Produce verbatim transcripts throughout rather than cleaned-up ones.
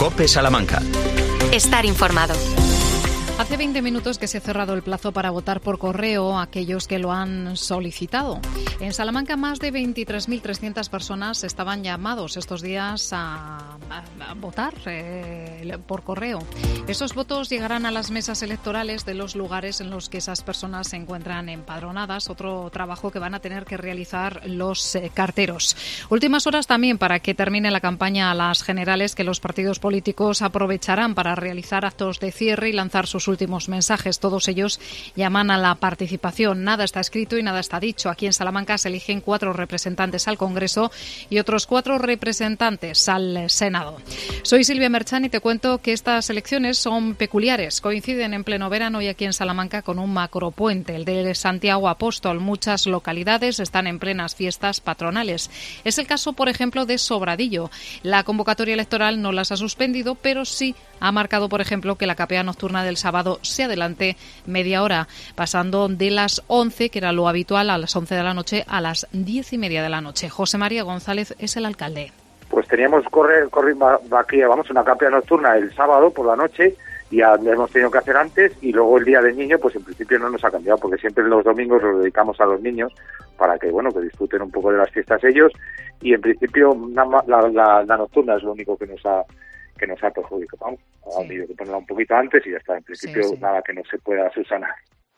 COPE Salamanca. Estar informado. Hace veinte minutos que se ha cerrado el plazo para votar por correo a aquellos que lo han solicitado. En Salamanca más de veintitrés mil trescientas personas estaban llamados estos días a, a, a votar eh, por correo. Esos votos llegarán a las mesas electorales de los lugares en los que esas personas se encuentran empadronadas, otro trabajo que van a tener que realizar los eh, carteros. Últimas horas también para que termine la campaña a las generales, que los partidos políticos aprovecharán para realizar actos de cierre y lanzar sus últimos mensajes. Todos ellos llaman a la participación. Nada está escrito y nada está dicho. Aquí en Salamanca se eligen cuatro representantes al Congreso y otros cuatro representantes al Senado. Soy Silvia Merchán y te cuento que estas elecciones son peculiares. Coinciden en pleno verano y aquí en Salamanca con un macropuente, el de Santiago Apóstol. Muchas localidades están en plenas fiestas patronales. Es el caso, por ejemplo, de Sobradillo. La convocatoria electoral no las ha suspendido, pero sí ha marcado, por ejemplo, que la capea nocturna del sábado se adelante media hora, pasando de las once, que era lo habitual, a las once de la noche, a las diez y media de la noche. José María González es el alcalde. Pues teníamos correr, correr aquí, vamos, una capea nocturna el sábado por la noche, y ya lo hemos tenido que hacer antes, y luego el día del niño, pues en principio no nos ha cambiado, porque siempre los domingos los dedicamos a los niños para que, bueno, que disfruten un poco de las fiestas ellos, y en principio la, la, la, la nocturna es lo único que nos ha que nos ha perjudicado. Vamos, ha Sí. habido que ponerla un poquito antes y ya está. En principio, Sí, sí. nada que no se pueda subsanar.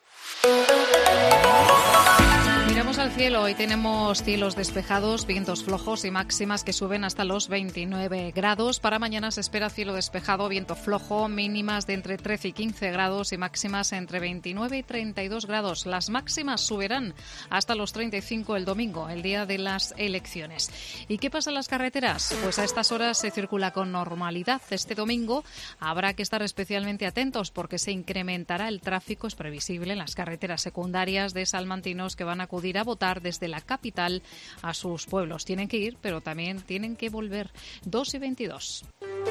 Miramos al cielo. Hoy tenemos cielos despejados, vientos flojos y máximas que suben hasta los veintinueve grados. Para mañana se espera cielo despejado, viento flojo, mínimas de entre trece y quince grados y máximas entre veintinueve y treinta y dos grados. Las máximas subirán hasta los treinta y cinco el domingo, el día de las elecciones. ¿Y qué pasa en las carreteras? Pues a estas horas se circula con normalidad. Este domingo habrá que estar especialmente atentos porque se incrementará el tráfico, es previsible, en las carreteras secundarias de salmantinos que van a acudir a votar desde la capital a sus pueblos. Tienen que ir, pero también tienen que volver. dos y veintidós.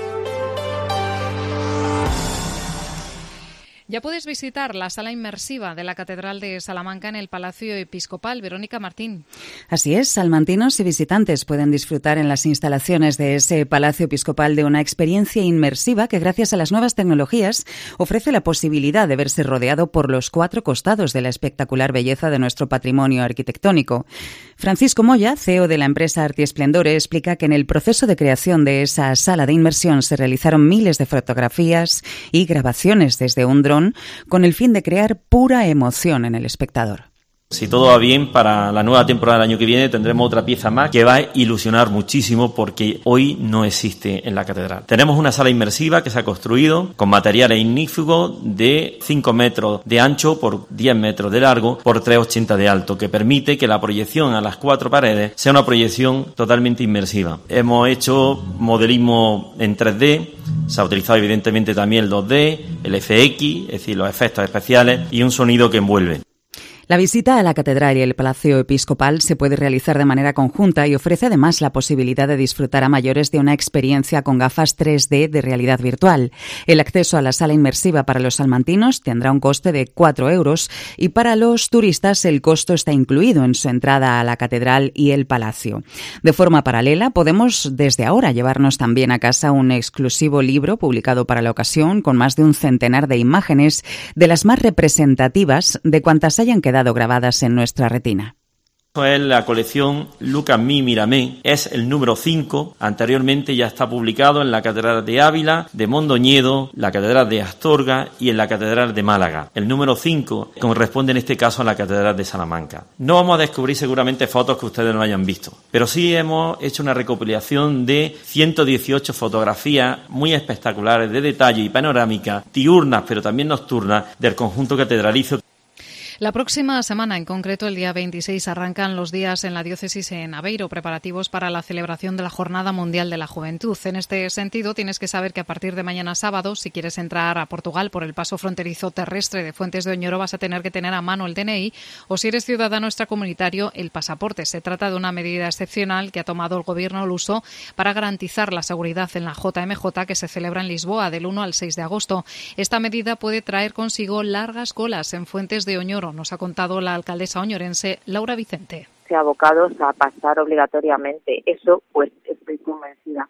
Ya puedes visitar la sala inmersiva de la Catedral de Salamanca en el Palacio Episcopal. Verónica Martín. Así es, salmantinos y visitantes pueden disfrutar en las instalaciones de ese Palacio Episcopal de una experiencia inmersiva que, gracias a las nuevas tecnologías, ofrece la posibilidad de verse rodeado por los cuatro costados de la espectacular belleza de nuestro patrimonio arquitectónico. Francisco Moya, C E O de la empresa Artiesplendore, explica que en el proceso de creación de esa sala de inmersión se realizaron miles de fotografías y grabaciones desde un dron con el fin de crear pura emoción en el espectador. Si todo va bien, para la nueva temporada del año que viene tendremos otra pieza más que va a ilusionar muchísimo porque hoy no existe en la catedral. Tenemos una sala inmersiva que se ha construido con materiales ignífugos de cinco metros de ancho por diez metros de largo por tres ochenta de alto, que permite que la proyección a las cuatro paredes sea una proyección totalmente inmersiva. Hemos hecho modelismo en tres D, se ha utilizado evidentemente también el dos D, el F X, es decir, los efectos especiales y un sonido que envuelve. La visita a la catedral y el Palacio Episcopal se puede realizar de manera conjunta y ofrece además la posibilidad de disfrutar a mayores de una experiencia con gafas tres D de realidad virtual. El acceso a la sala inmersiva para los salmantinos tendrá un coste de cuatro euros y para los turistas el costo está incluido en su entrada a la catedral y el palacio. De forma paralela, podemos desde ahora llevarnos también a casa un exclusivo libro publicado para la ocasión con más de un centenar de imágenes de las más representativas de cuantas hayan quedado grabadas en nuestra retina. Es la colección Lucas Mi Miramé, es el número cinco, anteriormente ya está publicado en la Catedral de Ávila, de Mondoñedo, la Catedral de Astorga y en la Catedral de Málaga. El número cinco corresponde en este caso a la Catedral de Salamanca. No vamos a descubrir seguramente fotos que ustedes no hayan visto, pero sí hemos hecho una recopilación de ciento dieciocho fotografías muy espectaculares de detalle y panorámica, diurnas pero también nocturnas del conjunto catedralicio. La próxima semana, en concreto el día veintiséis, arrancan los días en la diócesis en Aveiro, preparativos para la celebración de la Jornada Mundial de la Juventud. En este sentido, tienes que saber que a partir de mañana sábado, si quieres entrar a Portugal por el paso fronterizo terrestre de Fuentes de Oñoro, vas a tener que tener a mano el D N I o, si eres ciudadano extracomunitario, el pasaporte. Se trata de una medida excepcional que ha tomado el Gobierno luso para garantizar la seguridad en la J M J que se celebra en Lisboa del uno al seis de agosto. Esta medida puede traer consigo largas colas en Fuentes de Oñoro, nos ha contado la alcaldesa oñorense Laura Vicente. Abocados a pasar obligatoriamente. Eso, pues estoy convencida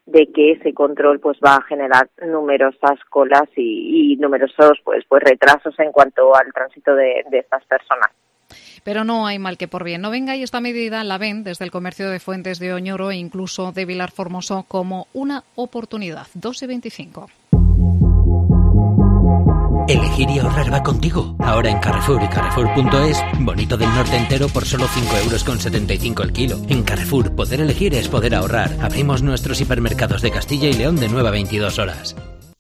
de que ese control pues va a generar numerosas colas y, y numerosos pues pues retrasos en cuanto al tránsito de, de estas personas. Pero no hay mal que por bien no venga, y esta medida la ven desde el comercio de Fuentes de Oñoro e incluso de Vilar Formoso como una oportunidad. doce veinticinco. Elegir y ahorrar va contigo. Ahora en Carrefour y Carrefour punto es, bonito del norte entero por solo cinco euros con setenta y cinco el kilo. En Carrefour, poder elegir es poder ahorrar. Abrimos nuestros hipermercados de Castilla y León de nueve a veintidós horas.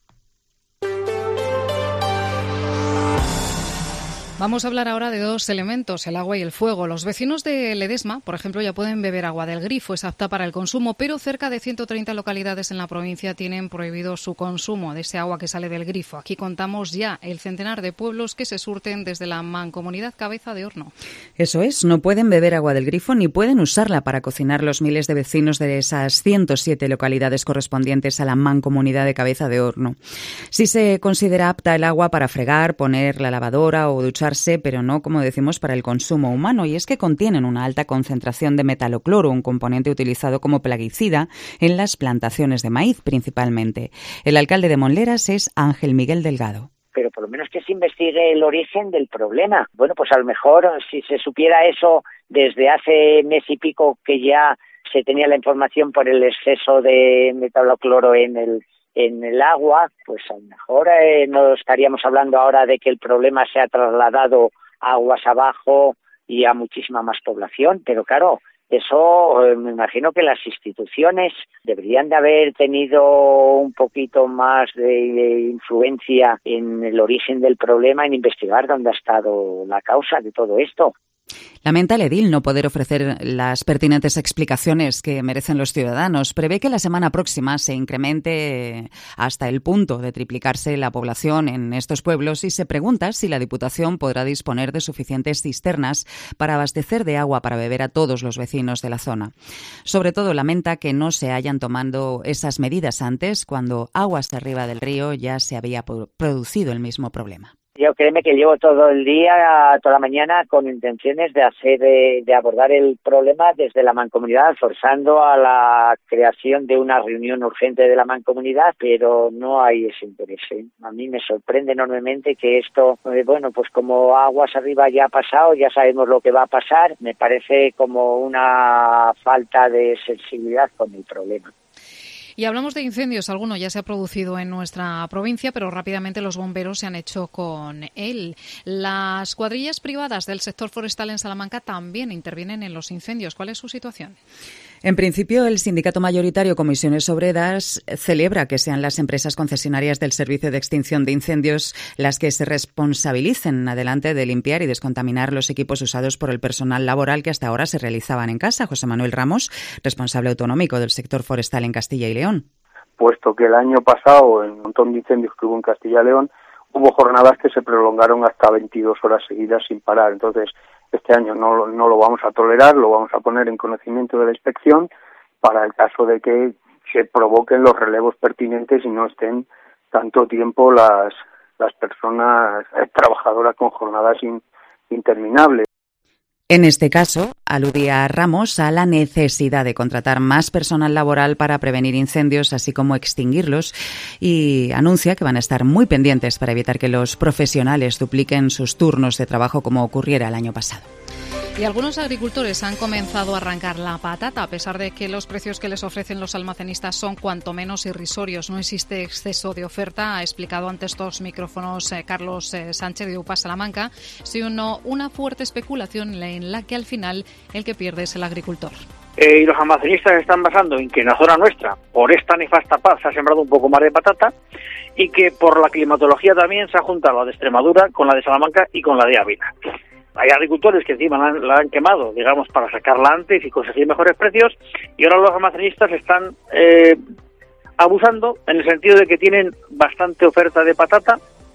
Vamos a hablar ahora de dos elementos, el agua y el fuego. Los vecinos de Ledesma, por ejemplo, ya pueden beber agua del grifo, es apta para el consumo, pero cerca de ciento treinta localidades en la provincia tienen prohibido su consumo de ese agua que sale del grifo. Aquí contamos ya el centenar de pueblos que se surten desde la Mancomunidad Cabeza de Horno. Eso es, no pueden beber agua del grifo ni pueden usarla para cocinar los miles de vecinos de esas ciento siete localidades correspondientes a la Mancomunidad de Cabeza de Horno. Sí se considera apta el agua para fregar, poner la lavadora o duchar, pero no, como decimos, para el consumo humano, y es que contienen una alta concentración de metalocloro, un componente utilizado como plaguicida en las plantaciones de maíz principalmente. El alcalde de Monleras es Ángel Miguel Delgado. Pero por lo menos que se investigue el origen del problema. Bueno, pues a lo mejor si se supiera eso desde hace mes y pico, que ya se tenía la información por el exceso de metalocloro en el en el agua, pues a lo mejor eh, no estaríamos hablando ahora de que el problema se ha trasladado aguas abajo y a muchísima más población, pero claro, eso eh, me imagino que las instituciones deberían de haber tenido un poquito más de, de influencia en el origen del problema, en investigar dónde ha estado la causa de todo esto. Lamenta el edil no poder ofrecer las pertinentes explicaciones que merecen los ciudadanos. Prevé que la semana próxima se incremente hasta el punto de triplicarse la población en estos pueblos y se pregunta si la Diputación podrá disponer de suficientes cisternas para abastecer de agua para beber a todos los vecinos de la zona. Sobre todo lamenta que no se hayan tomado esas medidas antes, cuando aguas arriba del río ya se había producido el mismo problema. Yo créeme que llevo todo el día, toda la mañana, con intenciones de hacer, de, de abordar el problema desde la Mancomunidad, forzando a la creación de una reunión urgente de la Mancomunidad, pero no hay ese interés, ¿eh? A mí me sorprende enormemente que esto, eh, bueno, pues como aguas arriba ya ha pasado, ya sabemos lo que va a pasar, me parece como una falta de sensibilidad con el problema. Y hablamos de incendios, alguno ya se ha producido en nuestra provincia, pero rápidamente los bomberos se han hecho con él. Las cuadrillas privadas del sector forestal en Salamanca también intervienen en los incendios. ¿Cuál es su situación? En principio, el sindicato mayoritario Comisiones Obreras celebra que sean las empresas concesionarias del Servicio de Extinción de Incendios las que se responsabilicen adelante de limpiar y descontaminar los equipos usados por el personal laboral que hasta ahora se realizaban en casa. José Manuel Ramos, responsable autonómico del sector forestal en Castilla y León. Puesto que el año pasado, en un montón de incendios que hubo en Castilla y León, hubo jornadas que se prolongaron hasta veintidós horas seguidas sin parar. Entonces, este año no, no lo vamos a tolerar, lo vamos a poner en conocimiento de la inspección para el caso de que se provoquen los relevos pertinentes y no estén tanto tiempo las, las personas trabajadoras con jornadas in, interminables. En este caso, aludía Ramos a la necesidad de contratar más personal laboral para prevenir incendios, así como extinguirlos, y anuncia que van a estar muy pendientes para evitar que los profesionales dupliquen sus turnos de trabajo como ocurriera el año pasado. Y algunos agricultores han comenzado a arrancar la patata, a pesar de que los precios que les ofrecen los almacenistas son cuanto menos irrisorios. No existe exceso de oferta, ha explicado ante estos micrófonos eh, Carlos eh, Sánchez de U P A Salamanca, sino una fuerte especulación en la que al final el que pierde es el agricultor. Eh, y los almacenistas se están basando en que en la zona nuestra, por esta nefasta paz, se ha sembrado un poco más de patata y que por la climatología también se ha juntado la de Extremadura con la de Salamanca y con la de Ávila. Hay agricultores que encima la han, la han quemado, digamos, para sacarla antes y conseguir mejores precios, y ahora los almacenistas están eh, abusando en el sentido de que tienen bastante oferta de patata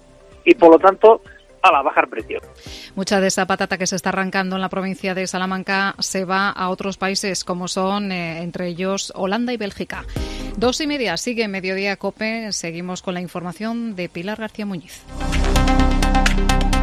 y, por lo tanto, a la bajar precio. Mucha de esa patata que se está arrancando en la provincia de Salamanca se va a otros países, como son, eh, entre ellos, Holanda y Bélgica. Dos y media, sigue Mediodía COPE. Seguimos con la información de Pilar García Muñiz.